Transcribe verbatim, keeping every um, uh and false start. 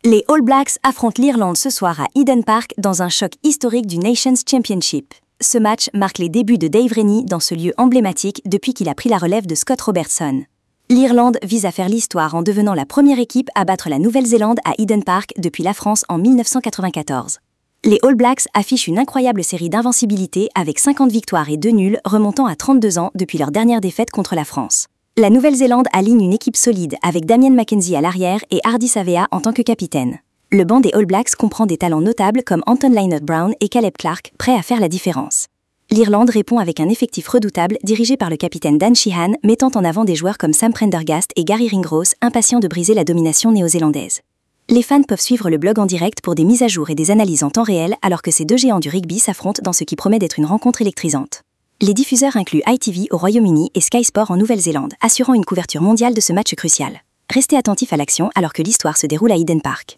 Les All Blacks affrontent l'Irlande ce soir à Eden Park dans un choc historique du Nations Championship. Ce match marque les débuts de Dave Rennie dans ce lieu emblématique depuis qu'il a pris la relève de Scott Robertson. L'Irlande vise à faire l'histoire en devenant la première équipe à battre la Nouvelle-Zélande à Eden Park depuis la France en mille neuf cent quatre-vingt-quatorze. Les All Blacks affichent une incroyable série d'invincibilité avec cinquante victoires et deux nuls remontant à trente-deux ans depuis leur dernière défaite contre la France. La Nouvelle-Zélande aligne une équipe solide avec Damien McKenzie à l'arrière et Ardie Savea en tant que capitaine. Le banc des All Blacks comprend des talents notables comme Anton Lienert-Brown et Caleb Clarke, prêts à faire la différence. L'Irlande répond avec un effectif redoutable dirigé par le capitaine Dan Sheehan, mettant en avant des joueurs comme Sam Prendergast et Gary Ringrose, impatients de briser la domination néo-zélandaise. Les fans peuvent suivre le blog en direct pour des mises à jour et des analyses en temps réel alors que ces deux géants du rugby s'affrontent dans ce qui promet d'être une rencontre électrisante. Les diffuseurs incluent I T V au Royaume-Uni et Sky Sport en Nouvelle-Zélande, assurant une couverture mondiale de ce match crucial. Restez attentifs à l'action alors que l'histoire se déroule à Eden Park.